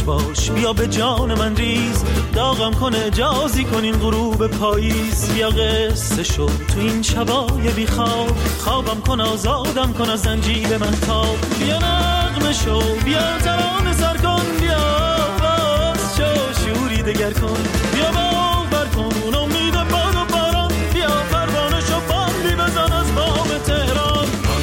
باش بیا به جان من ریز، داغم کن اجازی کن این غروب پاییز. بیا قصه شد تو این شبای بی خواب، خوابم کن آزادم کن از زنجیر من تاب. بیا نغمه شو بیا ترانه سر کن، بیا باز شو شوری دگر کن، بیا باور کن اون امید باد و باران، بیا پروانه شو باندی بزن از بام تهران.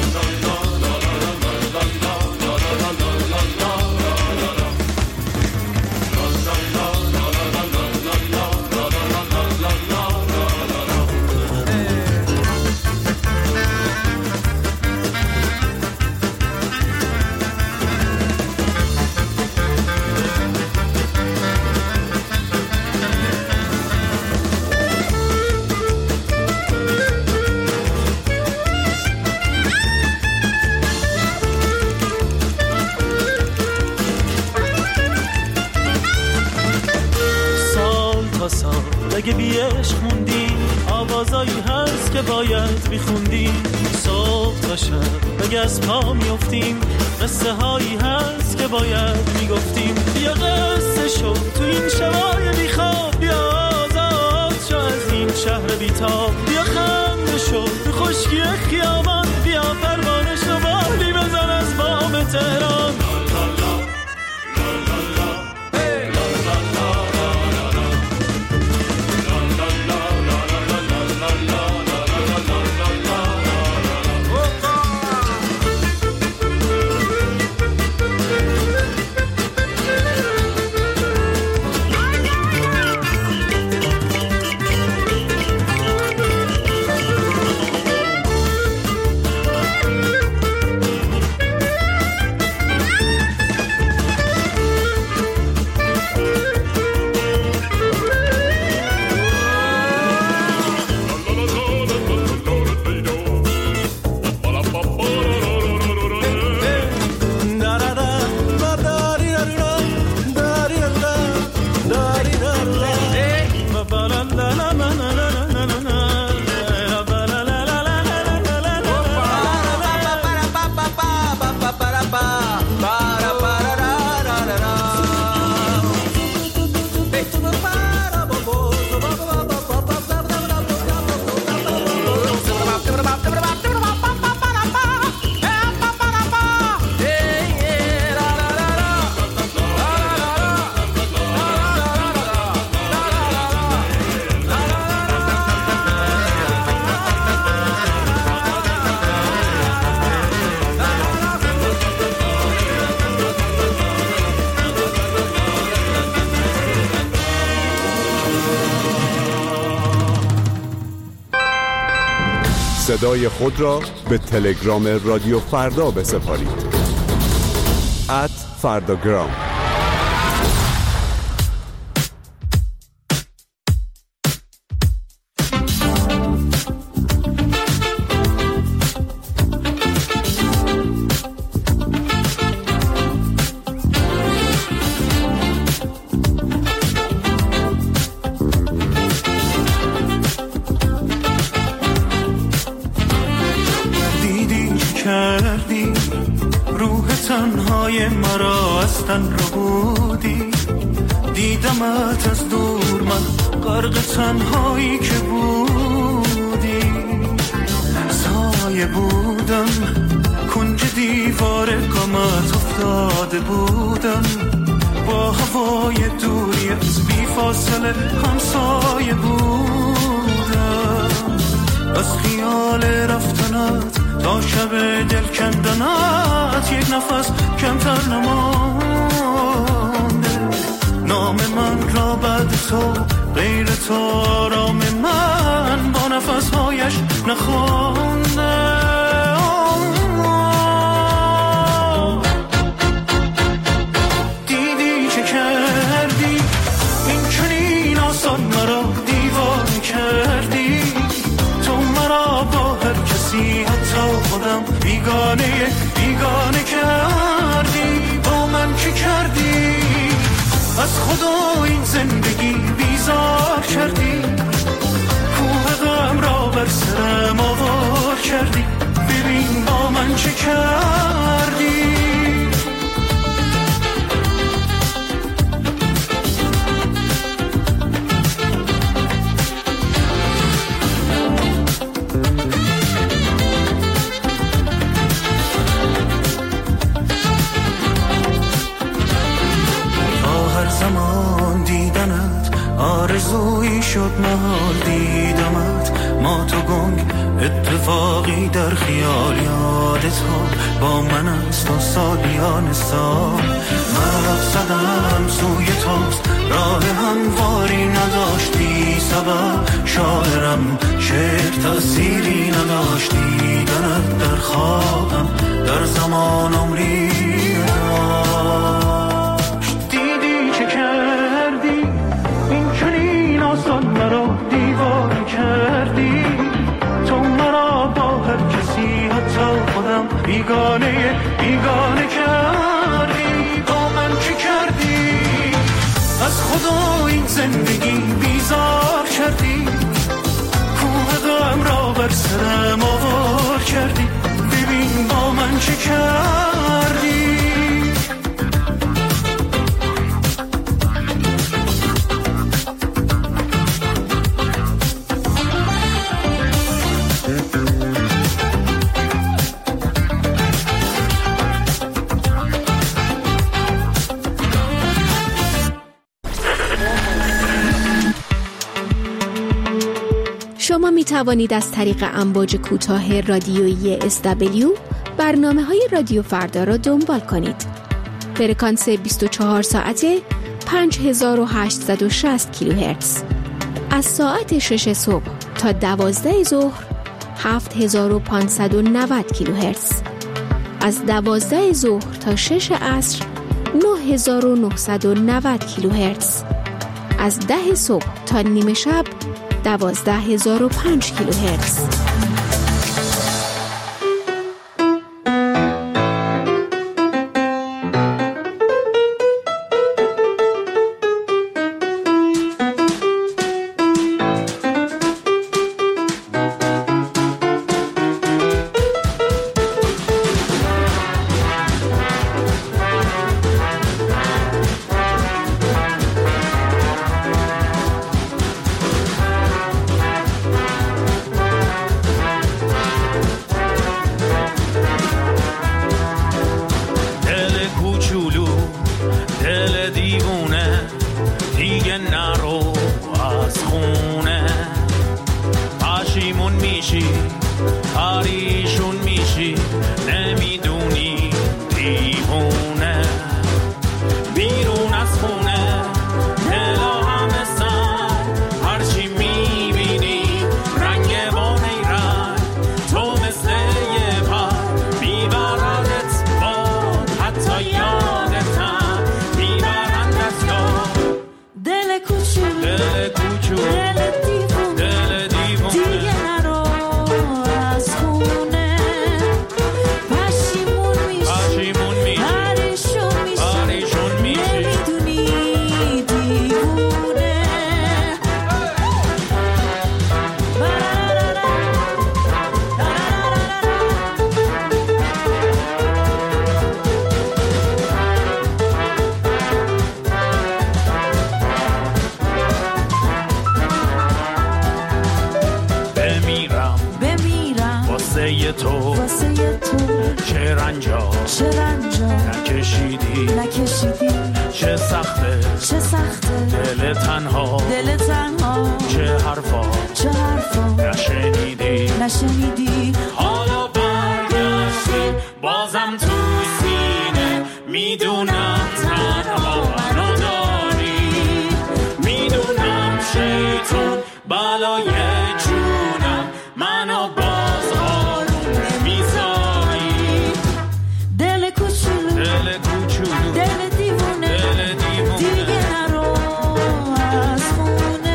اگه بی عشق موندیم آوازایی هست که باید میخوندیم. صبح تا شب اگه از پا میافتیم قصه هایی هست که باید میگفتیم. بیا قصه شو تو این شبای بی خواب، بیا آزاد شو از این شهر بی تاب. بیا خنده شو تو خشکی خیابان، بیا پروانه شو بالی بزن از بام تهران. صدای خود را به تلگرام رادیو فردا بسپارید. @فرداگرام. دیدمت از دور من غرق تنهایی که بودی، سایه بودم کنج دیوار غمت افتاده بودم، با هوای دوری از بی فاصله همسایه بودم. از خیال رفتنت تا شب دل کندنت یک نفس کمتر نمانده. نام من را بعد تو غیر تو آرام من با نفسهایش نخوانده. دیدی چه کردی این چنین آسان مرا دیوانه کردی، تو مرا با هر کسی حتی خودم بیگانه کردی. با من چه کردی؟ از خدا این زندگی بیزار کردی، کوه غم را بر سرم آوار کردی. ببین با من چه کردی. شد محال دیدمت، ما تو گنگ اتفاقی در خیال یادت ها با من است و سالیان سال. مقصدم سوی توست، راه همواری نداشتی سبب، شاعرم شعر تأثیری نداشتی، دیدنت در خوابم در زمان عمری نداشت. دیدی چه کردی این چنین آسان مرا دیوانه کردی، تو مرا با هر کسی حتی خودم بیگانه کردی. با من چی کردی؟ از خدا این زندگی بیزار کردی، کوه غم را بر سرم آوار کردی. ببین با من چه کردی. شما می توانید از طریق امواج کوتاه رادیویی SW برنامه‌های رادیو فردا را دنبال کنید. فرکانس 24 ساعته 5860 کیلوهرتز. از ساعت 6 صبح تا 12 ظهر 7590 کیلوهرتز. از 12 ظهر تا 6 عصر 9990 کیلوهرتز. از 10 صبح تا نیمه شب 12005 کیلوهرتز. نشنیدی حالا برگشتی بازم تو سینه میدونم تنها منو داری میدونم شیطون بالای جونم منو باز آروم نمیذاری دل کوچولو دل دیوونه دیگه نرو از خونه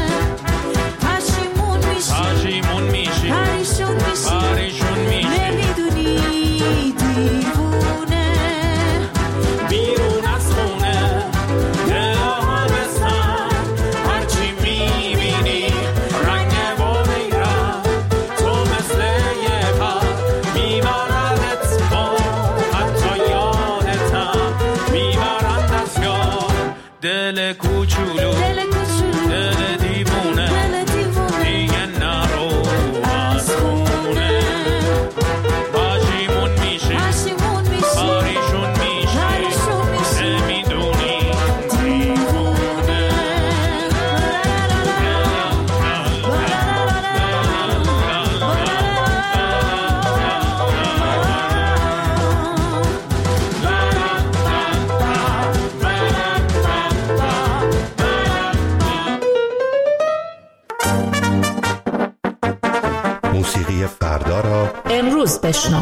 پشیمون میشی پریشون میشی نمیدونی دیوونه بیرون از فردا را امروز بشنو.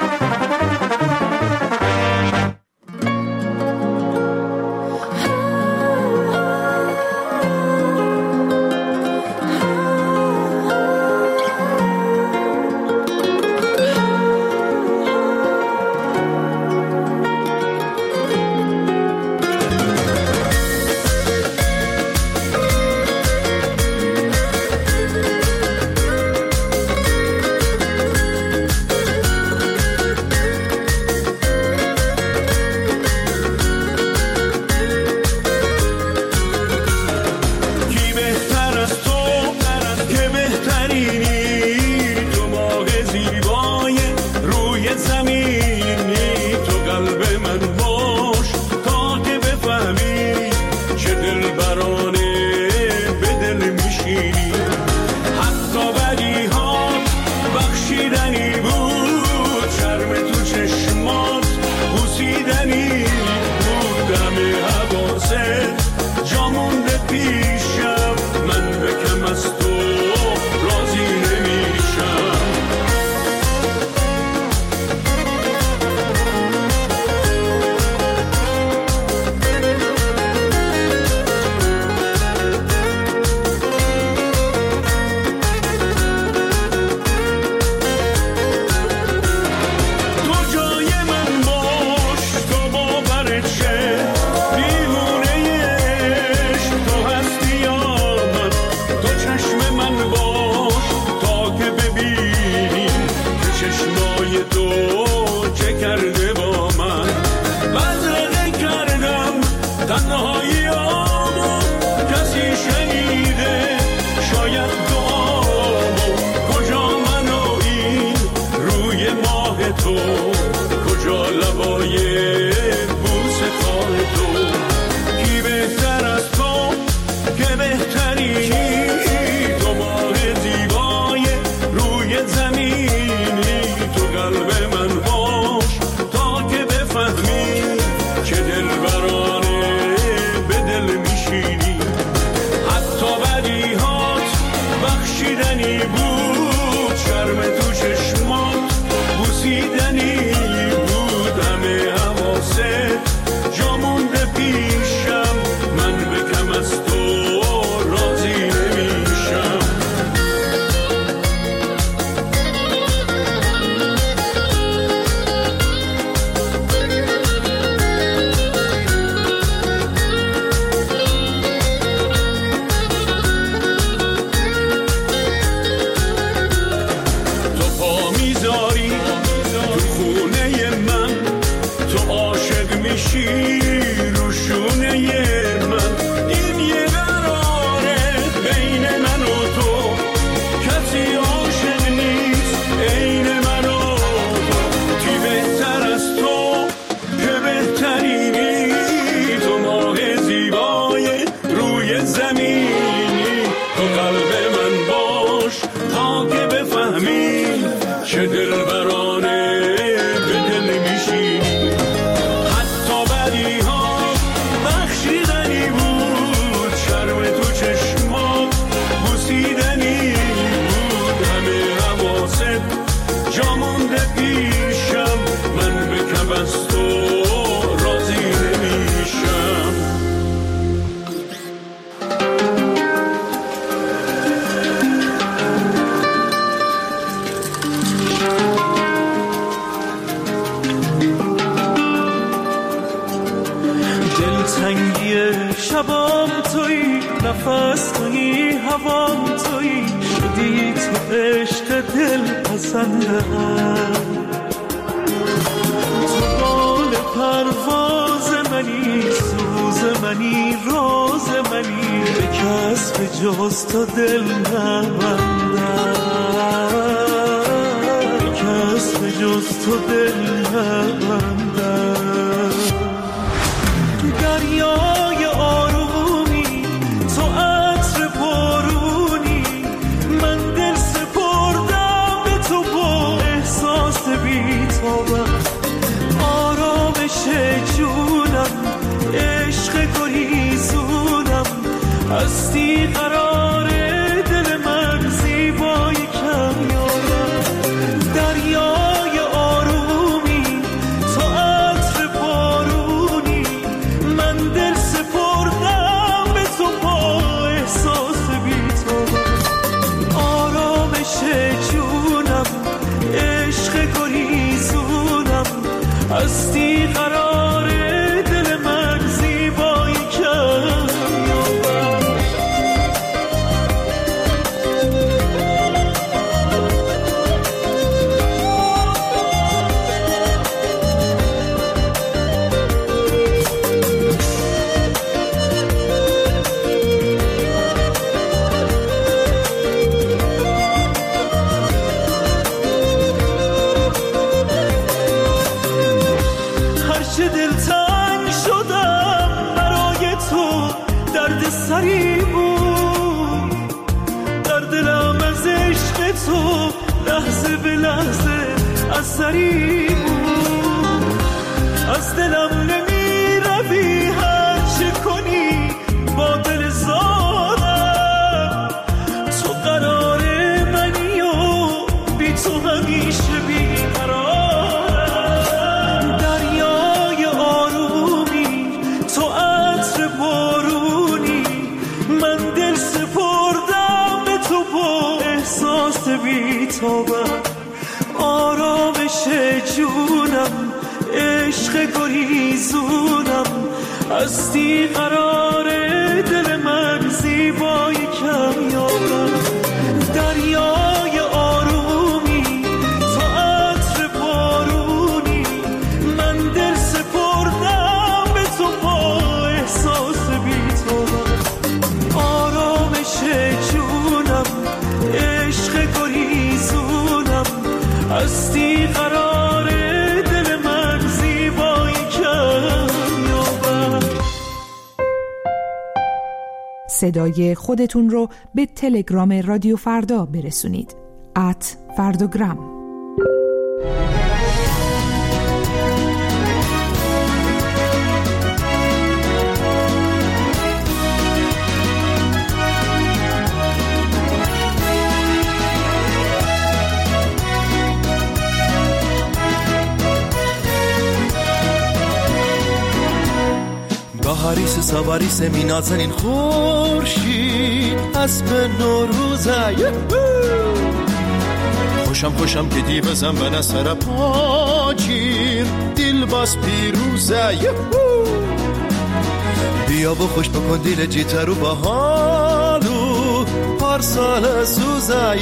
شبام تویی، نفس تویی، هوام تویی، شدی تو عشق دل پسندم. تو بال پرواز منی، سوز منی، راز منی، به کس به جز تو دل نبندم، به کس به جز تو دل نبندم. دریای آرومی، تو عطر بارونی، من دل سپردم به تو با احساس بی‌تابم. آرامش جونم، عشق گریزونم، هستی قرار دل من، زیبای کمیابم. به لحظه از سری از دلم نمی روی هر چه کنی با دل زارم تو قرار منی و بی تو همیشه بی قرارم دریای آرومی تو عطر بارونی من دل سپردم به تو با احساس بی تابم آرامش جونم عشق گریزونم هستی قرار دل من زیبای کمیابم دریای آرومی تو عطر بارونی من دل سپردم به تو با احساس بی تابم آرامش جونم عشق گریزونم هستی قرار دل من زیبای کمیابم. صدای خودتون رو به تلگرام رادیو فردا برسونید @فردوگرام. هریس سواریس می نازنین خورشید اسب نوروزه خوشم که دیوزم به نسر پاچیر دل باز پیروزه بیا و خوش بکن دیل جیترو با حالو پارسال سوزه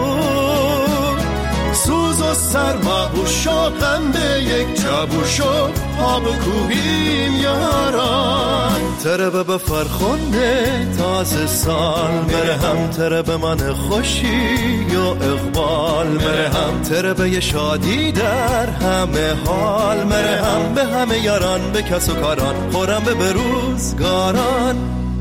سوز و سرما و شاقم به یک جابو شد ها بکوبیم یاران تره به فرخنده تازه سال مره هم تره به من خوشی و اقبال مره هم تره به یه شادی در همه حال مره هم به همه یاران به کس و کاران خورم به بروزگاران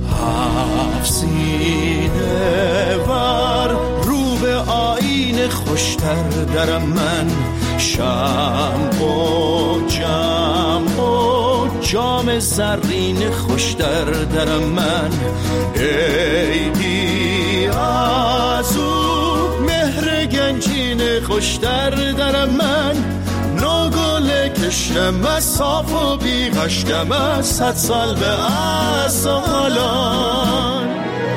حفظینه ور رو به آینه خوشتر درم من شم و جم و جام زرین خوشتر درم من عیدی از او مهر گنجین خوشتر درم من نوگل کشتم از صاف و بیغشتم از 100 سال به ازالان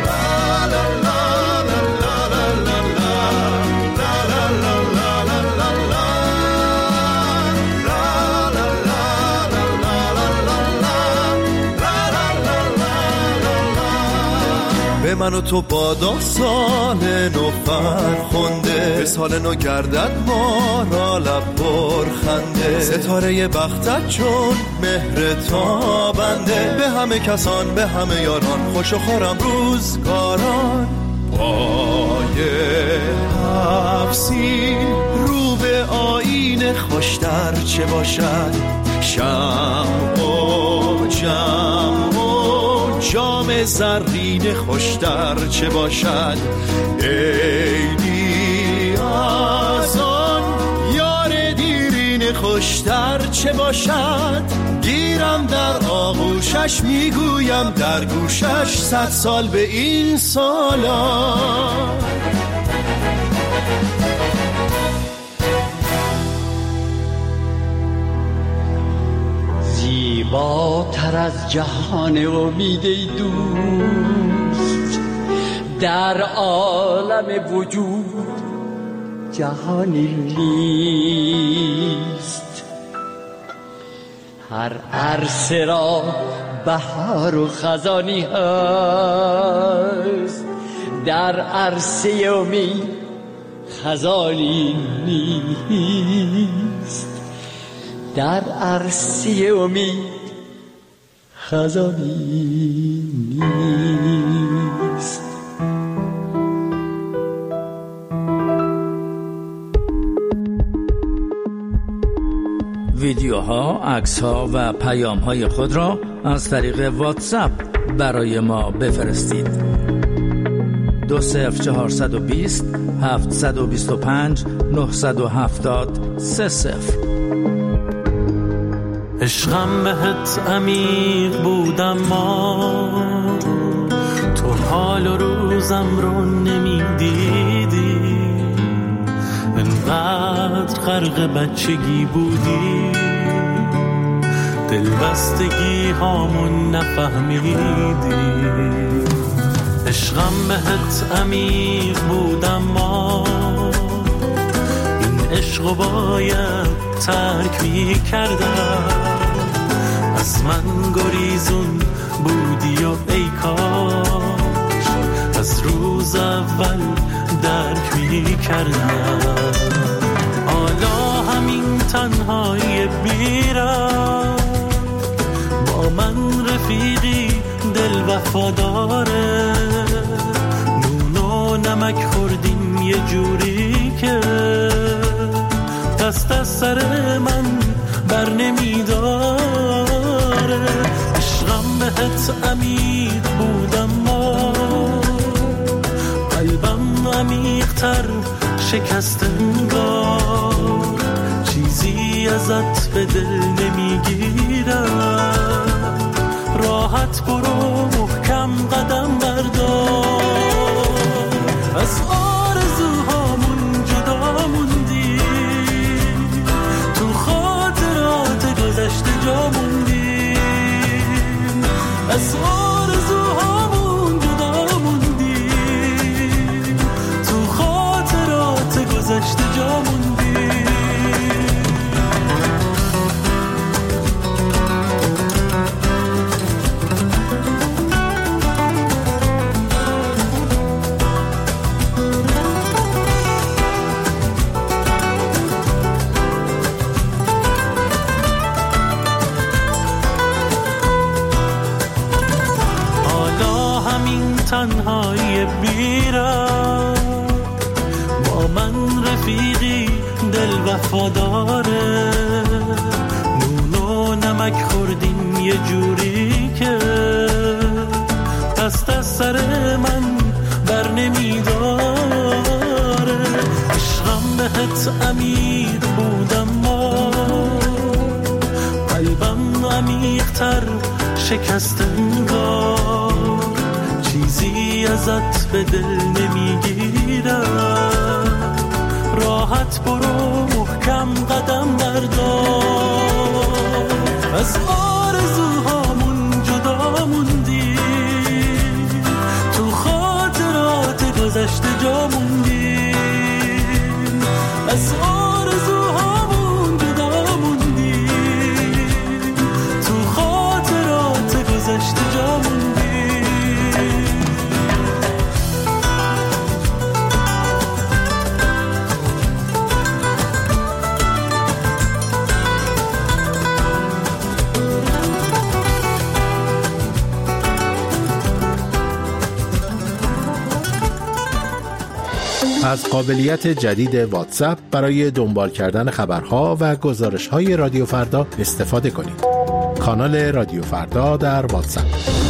به من و تو بادا سال نو فرخنده به سال نو گردد ما را لب پرخنده ستاره بختت چون مهر تابنده به همه کسان به همه یاران خوش و خورم روزگاران پای حفظین رو به آینه خوشتر چه باشد شم و جم جام زرین خوشتر چه باشد عیدی از آن یار دیرین خوشتر چه باشد گیرم در آغوشش میگویم در گوشش 100 سال به این سالان زیباتر از جهان امید دوست در عالم وجود جهانی نیست هر عرصه را بهار و خزانی هست در عرصه امید خزانی نیست در عرصه امید خزانی نیست ویدیوها، عکس‌ها و پیام‌های خود را از طریق واتساپ برای ما بفرستید. 20420 725 970 30. عشقم بهت عمیق بودم ما تو حال و روزم رو نمیدیدی، انقدر غرق بچگی بودی دلبستگی هامون نفهمیدی. عشقم بهت عمیق بودم ما این عشقو باید ترک می کردم، از من گریزون بودی و ای کاش از روز اول درک می کردم. حالا همین تنهایی بیرم با من رفیقی دل وفاداره، نون و نمک خوردیم یه جوری که دست از سر من بر نمیداره. عشقم بهت عمیق بودم ما قلبم عمیق‌تر شکست انگار، چیزی ازت به دل نمیگیرم، راحت برو محکم قدم بردار. از آرزوهامون جدا موندی، تو خاطرات گذشته جا موندی، از آرزوهامون جدا موندی، تو خاطرات گذشته جا موندی. تنهایی بیرم با من رفیقی دل وفاداره، نون و نمک خوردیم یه جوری که دست از سر من بر نمیداره. عشقم بهت عمیق بودم ما قلبم عمیق‌تر شکست انگار، چیزی ازت به دل نمیگیرم، راحت برو محکم قدم بردار. از آرزوهامون جدا موندی، تو خاطرات گذشته جا موندی، از آرزوهامون جدا موندی، تو خاطرات گذشته جا موندی. از قابلیت جدید واتساپ برای دنبال کردن خبرها و گزارش‌های رادیو فردا استفاده کنید. کانال رادیو فردا در واتساپ.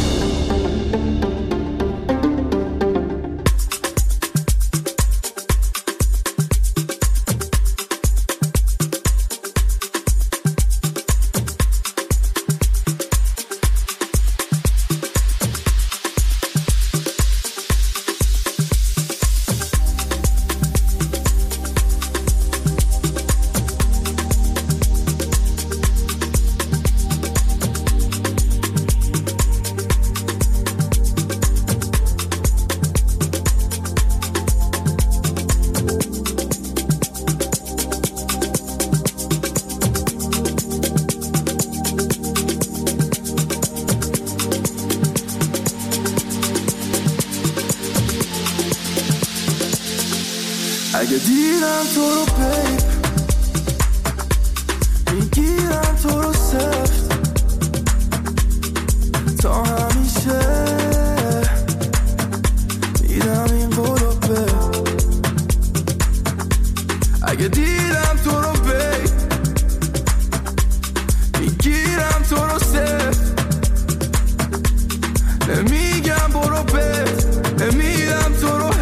اگه دیدم تو رو پیپ میگیرم تو رو سفت تا همیشه میدم این قلوبه. اگه دیدم تو رو پیپ میگیرم تو رو سفت نمیگم برو پت نمیدم تو رو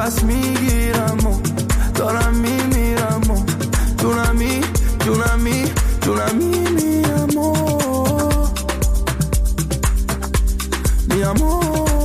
پس میگیرم و دارم میمیرم و جونمی میمیرم و میام و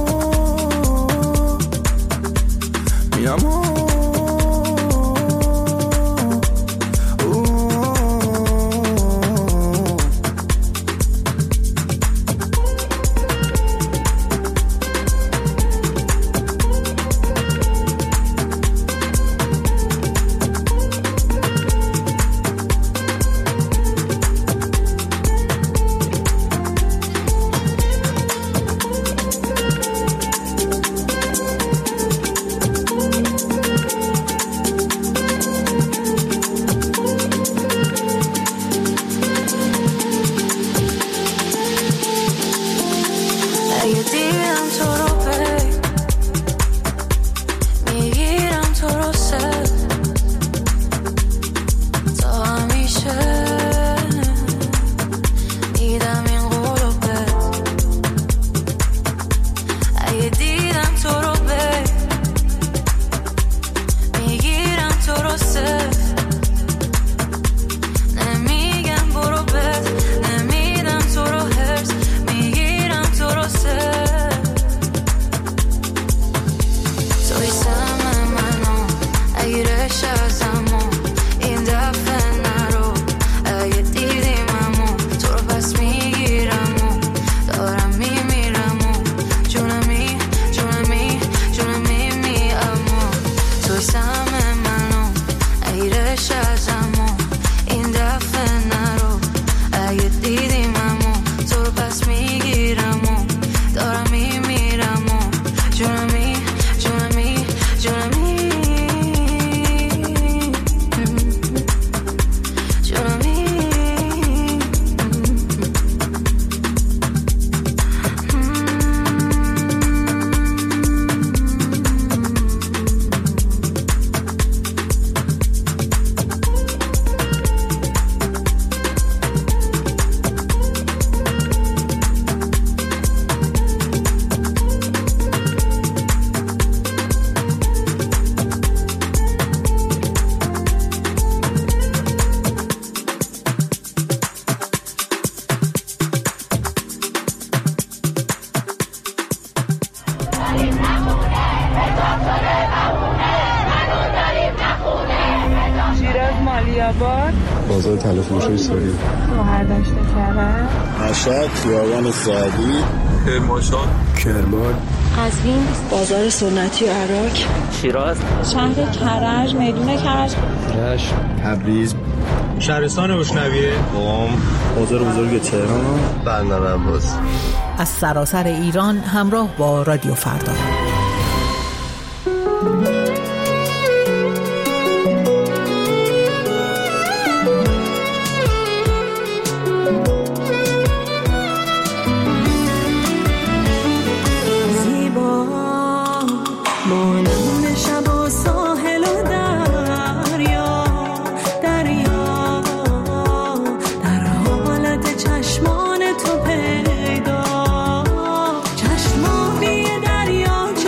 بازار تلفروشی سوری برداشت کرد مشهد خیابان سعدی کرمان قزوین بازار سنتی عراق شیراز شهر کرج میدون کرج رشت تبریز شهرستان روشنویه قم بازار بزرگ تهران بندر عباس از سراسر ایران همراه با رادیو فردا. چشمانی دریا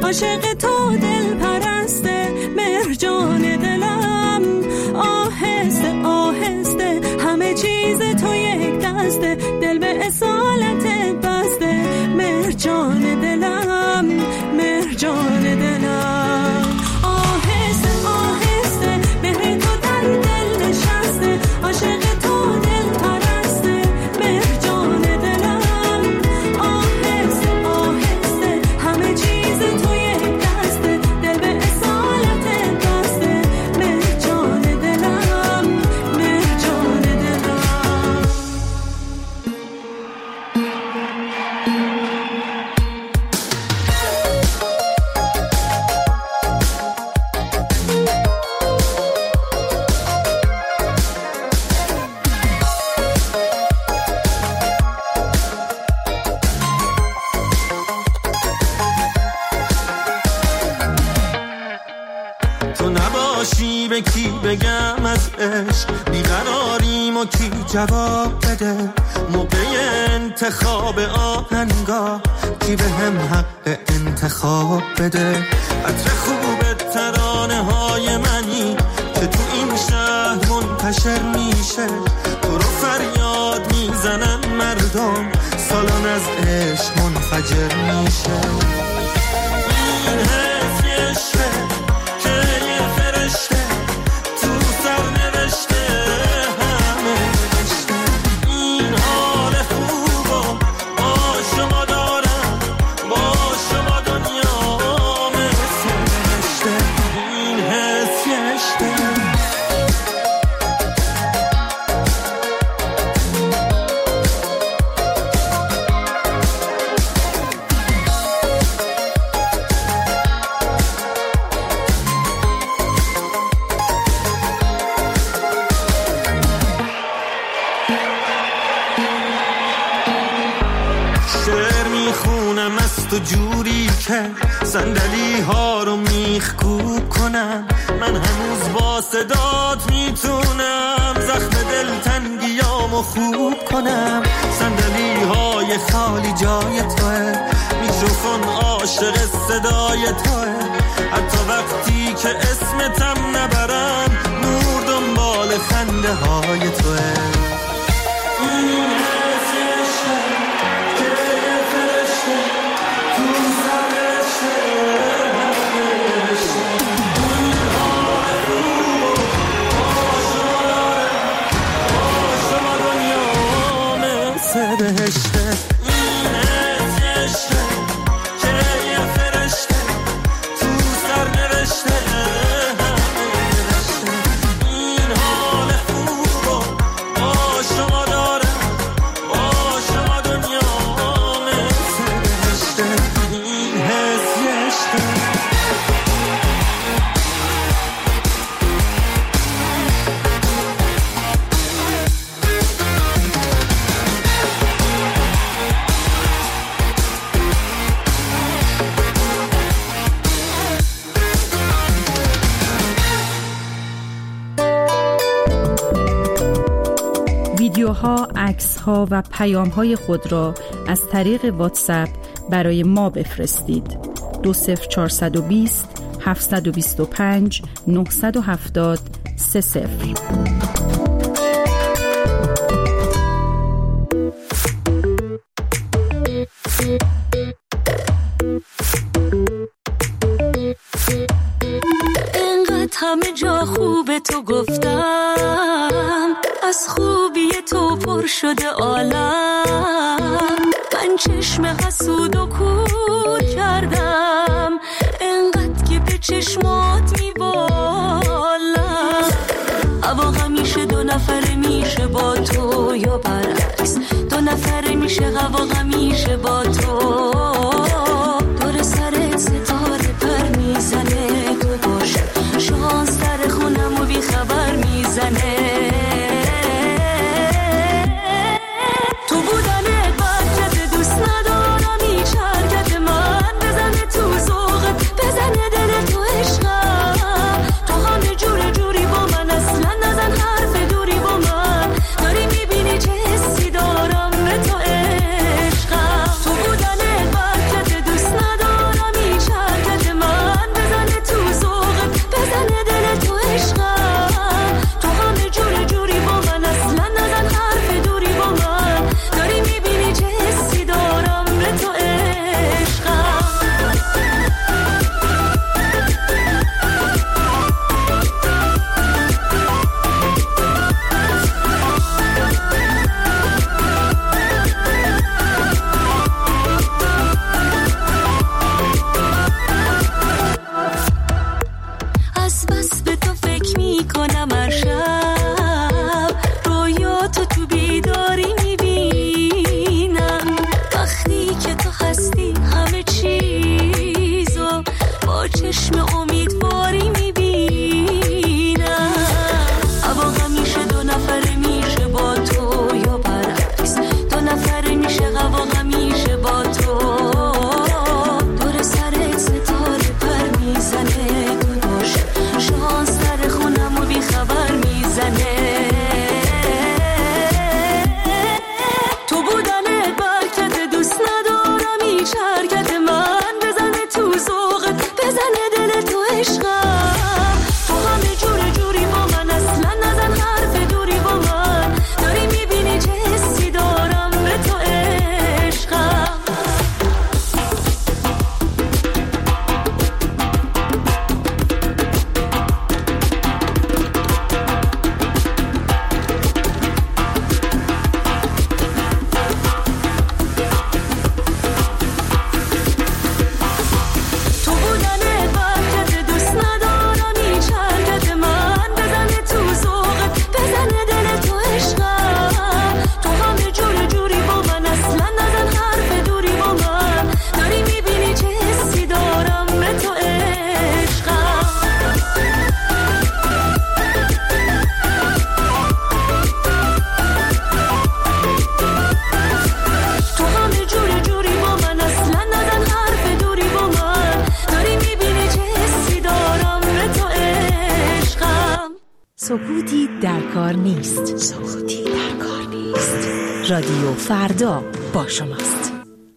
عاشق تو دل پرسته مرجان دلم، آهسته آهسته همه چیز تو یک دسته، دل به اصالت بسته مرجان دلم، مرجان دلم. آهسته آهسته مهر تو در دل نشسته، عاشق تو دل پرسته مرجان دلم، آهسته آهسته همه چیز تو یک دسته، دل به اصالت بسته مرجان دلم، مرجان دلم. تو نباشی به کی بگم از عشق، بیقراریم و کی جواب بده، موقع انتخاب آهنگا کی به هم حق انتخاب بده. عطر خوب ترانه های منی که تو این شهر منتشر میشه، تو رو فریاد میزنن مردم، سالان از عشق منفجر میشه. این حس عشقه که یه فرشته تو سر نوشته همه نوشته، این حال خوبم با شما دارم، با شما دنیا مثل نوشته، این حس عشقه. شعر میخونم از تو جوری که صندلی ها رو میخکوب کنم، من هنوز با صدات میتونم زخم دلتنگیامو خوب کنم. صندلی های خالی جای توه، میکروفون عاشق صدای توه، حتی وقتی که اسمتم نبرم نور دنبال خنده های توه. بهشته این عشقه که یه فرشته تو سر نوشته همه نوشته، این حال خوبو با شما دارم، با شما دنیا مثل بهشته، این حس عشقه. ویدیوها، عکس‌ها و پیام‌های خود را از طریق واتساپ برای ما بفرستید. 20420 725 970 30. همه جا خوب تو گفتم، از خوبی تو پر شده عالم، من چشم حسود و کور کردم، انقدر که به چشمات میبالم. هوا همیشه دو نفره میشه با تو یا برعکس، دو نفره میشه هوا همیشه با تو، دور سرت ستاره پر میزنه، تو باش شانس در خونم و بی خبر میزنه. تو بودن برکت دوست ندارم هیچ حرکت من، بزنه تو ذوقت بزنه دل تو عشقم، تو همه جور جوری با من اصلا نزن حرف دوری با من، داری میبینی چه حسی دارم به تو عشقم. تو بودن برکت سکوتی در کار نیست. سکوتی در کار نیست. رادیو فردا با شماست.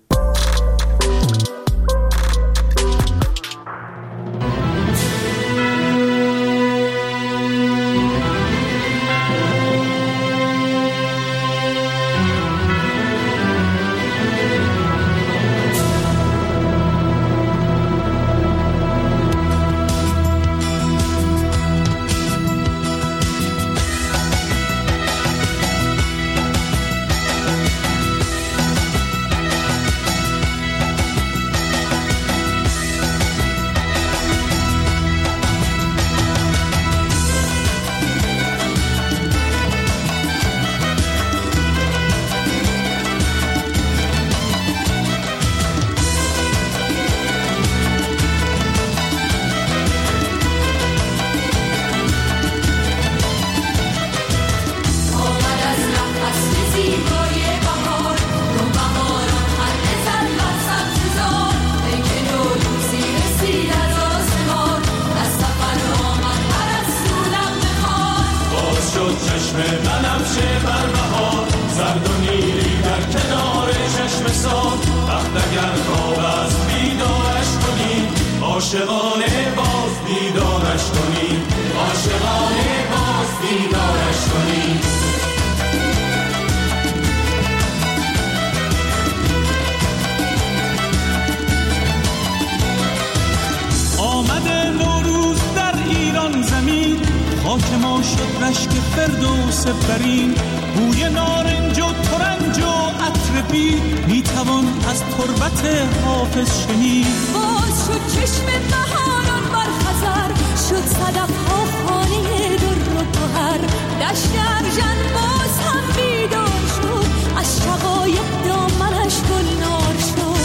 خاک ما شد رشک فردوس برین، بوی نارنج و ترنج و عطر بید، میتوان از تربت حافظ شنید. باز شد چشم بهاران بر خزر، شد صدف‌ها خانه در و گوهر، دشت ارژن باز هم بیدار شد، از شقایق دامنش گلنار شد.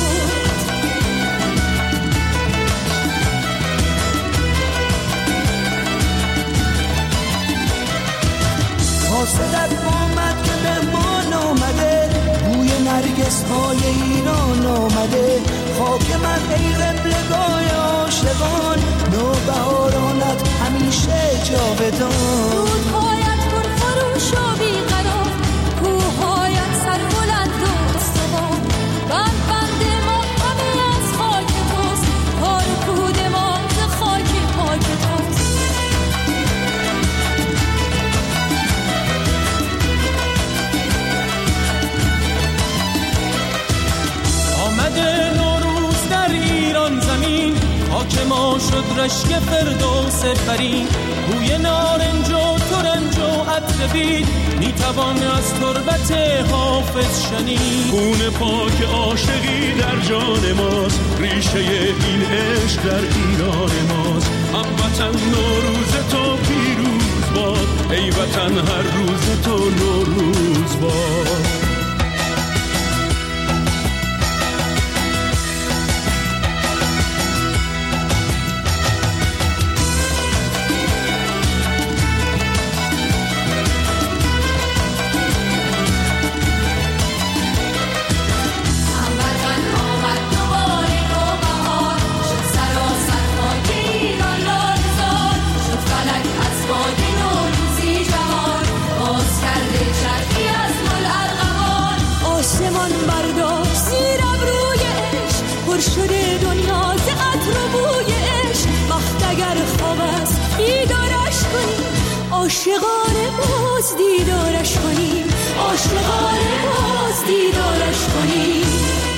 حاسدت آمد که مهمان آمده، بوی نرگس های ایران آمده، خاک من ای قبلگاه عاشقان، نوبهارانت همیشه جاودان. رودهایت پر خروش و بیقرار، کوههایت سربلند و استوار، بند ما همه از خاک توست، کار و کود ما ز خاک پاک توست. آمده نوروز در ایران زمین، خاک ما شد رشک فردوس برین، بوی نارنج و ترنج و عطر بید، میتوان از تربت حافظ شنید. خون پاک عاشقی در جان ماست، ریشه این عشق در ایران ماست. هموطن نوروز تو پیروز باد، ای وطن هر روز تو نوروز باد. شده دنیا ز عطر و بوی عشق، وقت اگر خواب است بیدارش کنیم، عاشقانه باز دیدارش کنیم، عاشقانه باز دیدارش کنیم.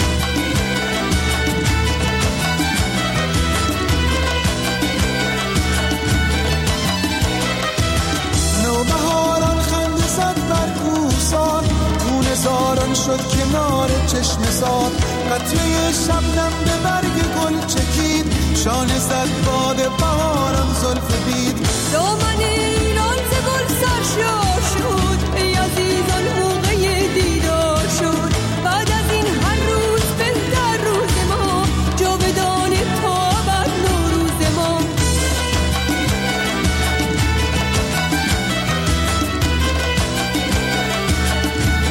نوبهاران خنده زد بر کوهسار، خون زاران شد کنار چشم سار، قطره شبنم به برگ گل چکید، شانه زد باد بهاران زلف بید. دامن ایران ز گل سرشار شد، ای عزیزان موقع دیدار شد، بعد از این هر روز بهتر روز ما، جاودان تا ابد نوروز ما.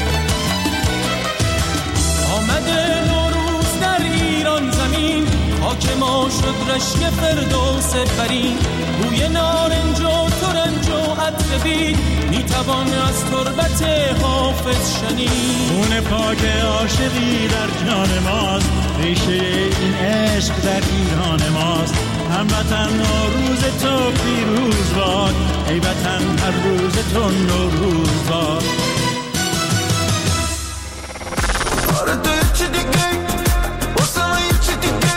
آمده نوروز در ایران زمین، خاک خاک ما شد رشک فردوس برین، بوی نارنج و ترنج و عطر بید میتوان از تربت حافظ شنید. خون پاک عاشقی در جان ماست، ریشه این عشق در ایران ماست. هموطن نوروز تو پیروز باد، ای وطن هر روز تو نوروز باد. آره تو چی دیگه واسه من چی دیگه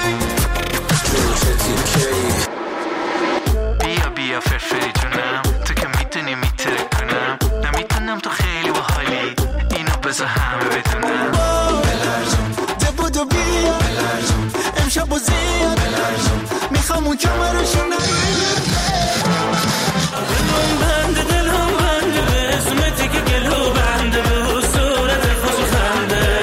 بیا بیا فرفری جونم، تو که میتونی میتره کنم، نمیتونم تو خیلی باحالی، اینو بذار همه بدونم. بلرزون دبودو بیا بلرزون امشب و زیاد بلرزون میخوام اون کمرشو نگیر. دلم بنده دلم بنده به اسمتی که گلو بنده به صورت خوش و خنده.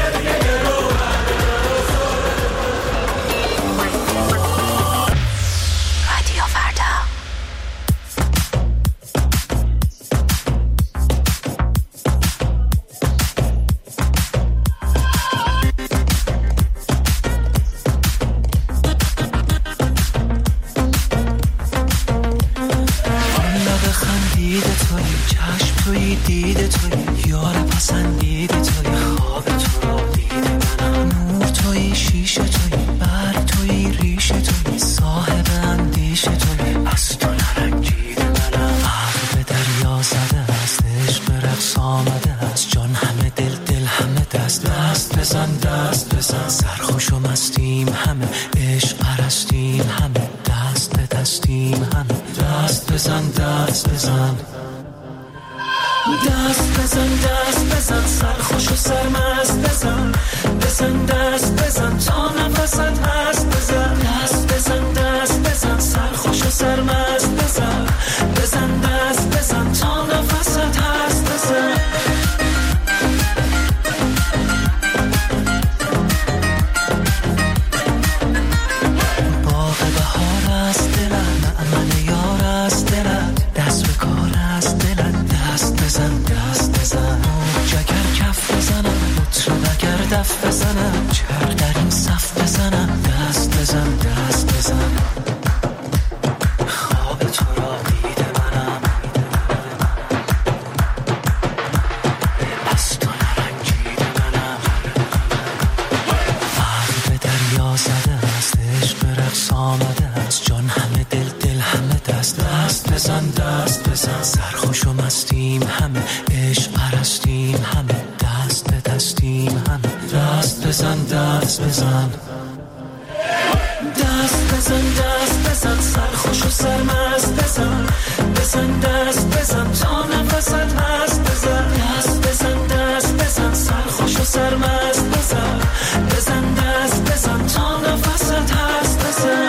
رادیو فردا. توی دیده توی یار پسندیده توی خواب تو رو دیده منم. نور توی شیشه توی برگ توی ریشه توی صاحب اندیشه توی از تو نرنجیده منم. عقل به دریا زده است، عشق به رقص آمده است، جان همه دل همه دست بزن سرخوش و مستیم همه، عشق پرستیم همه، دست به دستیم همه، دست بزن دست بزن سرخوش و سرمست بزن دست تا نفست هست بزن دست سرخوش و سرمست بزن دست تا نفست هست بزن. باغ بهار است دلم، معمل یار است دلم، دست به کار است دلم، دست بزن جگر کف بزنم، مطرب اگر دف بزنم، چرخ در این صف بزنم، دست بزن خواب تو را دیده منم، از تو نرنجیده منم. عقل به دریا زده است، عشق به رقص آمده است، جان همه دل همه دست بزن سرخوش و مستیم همه، عشق پرستیم همه، دست به دستیم همه، دست بزن سرخوش و سرمست بزن دست تا نفست هست بزن دست بزن سرخوش و سرمست بزن دست تا نفست هست بزن.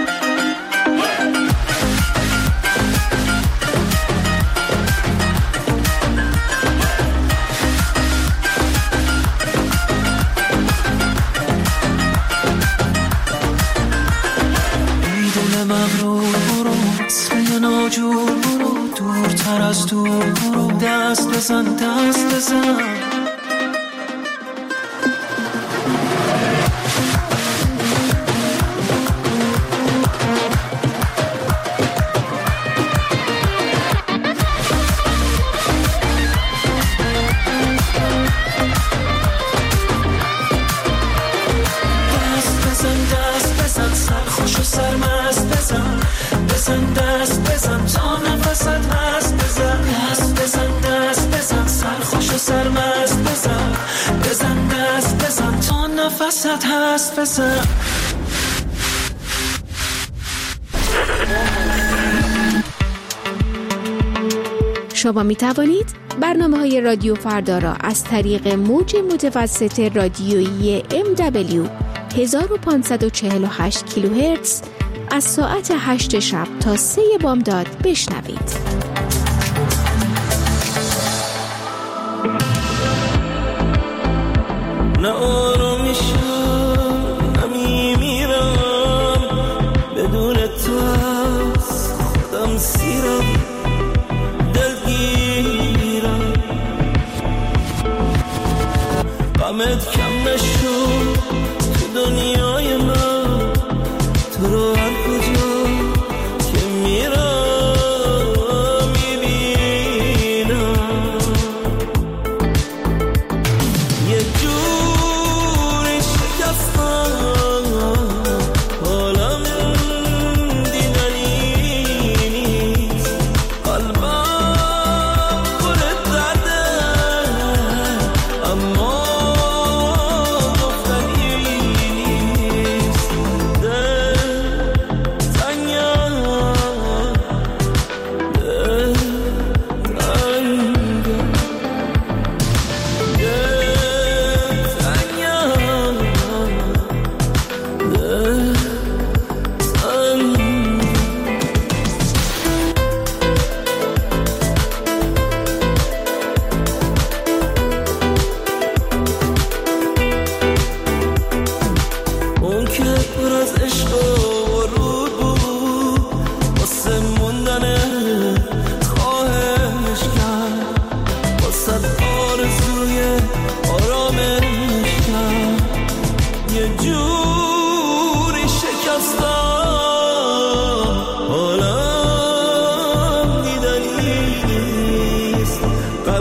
مغرور برو وصل ناجور برو، دورتر از دور برو، دست بزن سرخوش و سرمست بزن دست تا نفست هست بزن دست سرخوش و سرمست بزن دست تا نفست هست بزن. شما می توانید برنامه‌های رادیو فردا را از طریق موج متوسط رادیویی MW 1548 کیلوهرتز از ساعت 8 شب تا 3 بامداد بشنوید. نه آرامیشم نمیمیرم بدون تو، از خودم سیرم دلگیرم، غمت کم نشد تو دنیای من،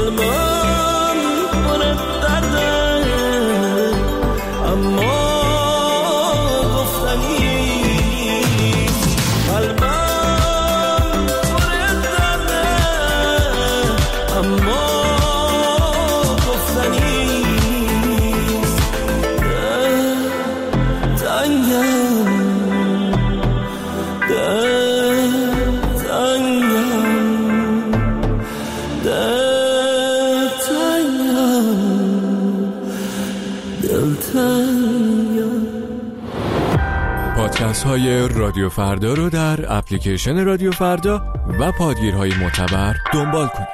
قلبم پر درده اما گفتنی قلبم پر درده اما گفتنی پادکست های رادیو فردا رو در اپلیکیشن رادیو فردا و پادگیرهای معتبر دنبال کنید.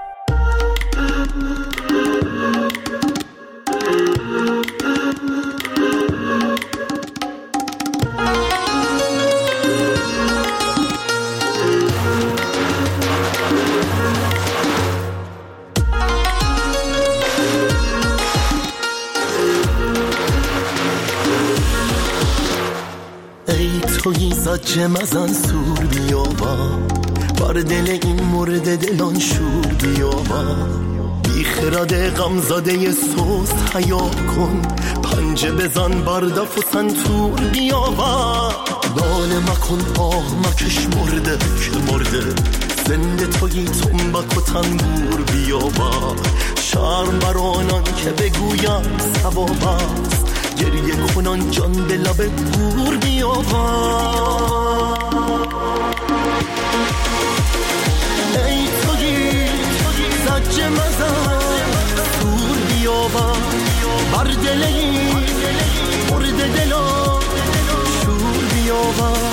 توی زجه مزن سور بیابا بر دل این مورد دلان شور بیابا بی خرد غمزاده سوست حیا کن پنجه بزن بردف و سنتور بیابا ناله مکن آه مکش مرده که مرده زنده توی تنبک و تنبور بیابا شرم بر آنان که بگویم ثواب است گریه کنان جان به لب گور بیابا ای توی زجه مزن سور بیابا بر دل این مرد دلا شور بیابا